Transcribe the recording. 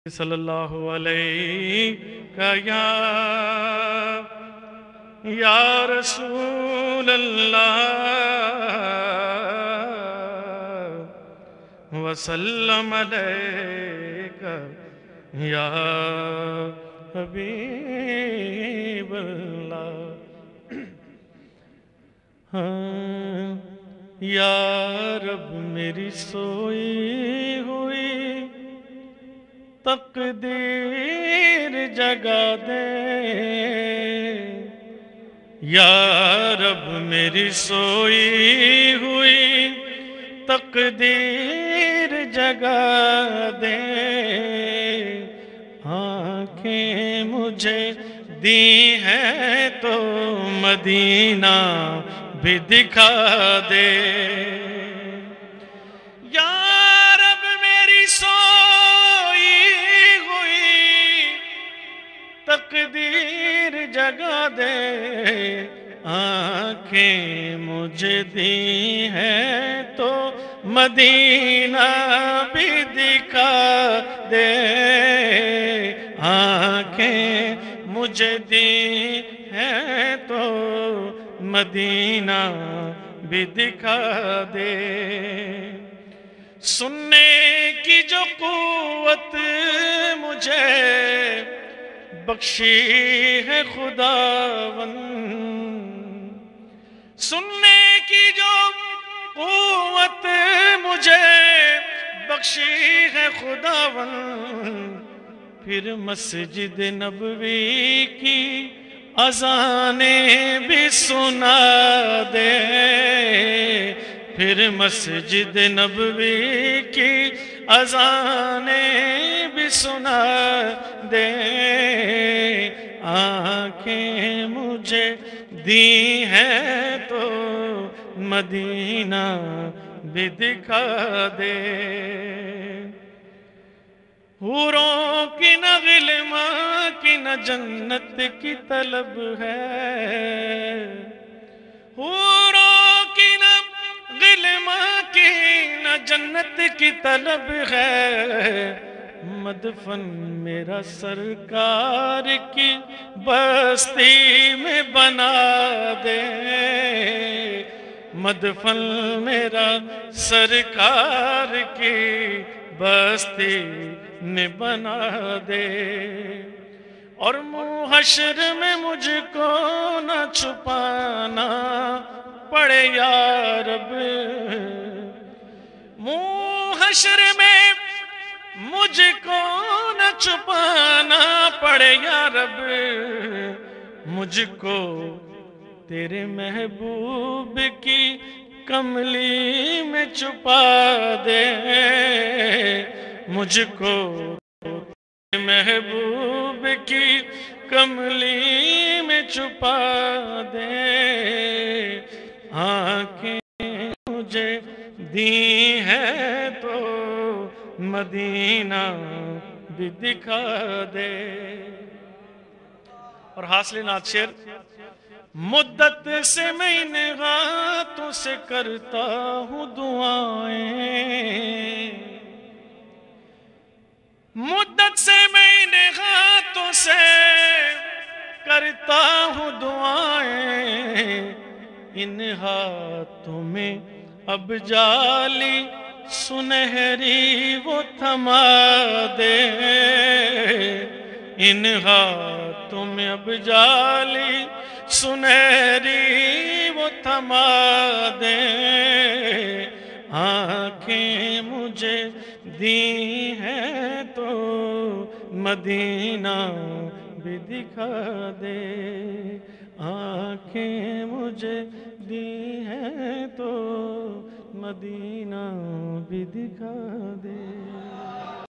صلی اللہ علیہ یا رسول اللہ وسلم علیک یا حبیب اللہ۔ یا رب میری سوئی ہوئی تقدیر جگا دے، یا رب میری سوئی ہوئی تقدیر جگا دے، آنکھیں مجھے دی ہیں تو مدینہ بھی دکھا دے۔ یا رب میری سوئی ہوئی تقدیر جگا دے، آنکھیں مجھے دی ہیں تو مدینہ بھی دکھا دے، آنکھیں مجھے دی ہیں تو مدینہ بھی دکھا دے۔ سننے کی جو قوت مجھے بخشی ہے خداوند، سننے کی جو قوت مجھے بخشی ہے خداوند، پھر مسجد نبوی کی اذانیں بھی سنا دے، پھر مسجد نبوی کی اذانیں بھی سنا دے، آنکھیں مجھے دی ہیں تو مدینہ بھی دکھا دے۔ حوروں کی نہ غلماں کی نہ جنت کی طلب ہے، حوروں کی نہ غلماں کی نہ جنت کی طلب ہے، مدفن میرا سرکار کی بستی میں بنا دے، مدفن میرا سرکار کی بستی میں بنا دے، اور محشر میں مجھ کو نہ چھپانا پڑے یا رب، محشر میں مجھ کو نہ چھپانا پڑے یا رب، مجھ کو تیرے محبوب کی کملی میں چھپا دے، مجھ کو تیرے محبوب کی کملی میں چھپا دے، آنکھیں مجھے دی ہیں تو مدینہ بھی دکھا دے۔ اور حاصل نعت شعر: مدت سے میں ان ہاتھوں سے کرتا ہوں دعائیں، مدت سے میں ان ہاتھوں سے کرتا ہوں دعائیں، ان ہاتھوں میں اب جالی سنہری وہ تھما دے، ان ہاتھوں میں اب جالی سنہری وہ تھما دے، آنکھیں مجھے دی ہیں تو مدینہ بھی دکھا دے، آنکھیں مجھے دی ہیں تو مدینہ بھی دکھا دے۔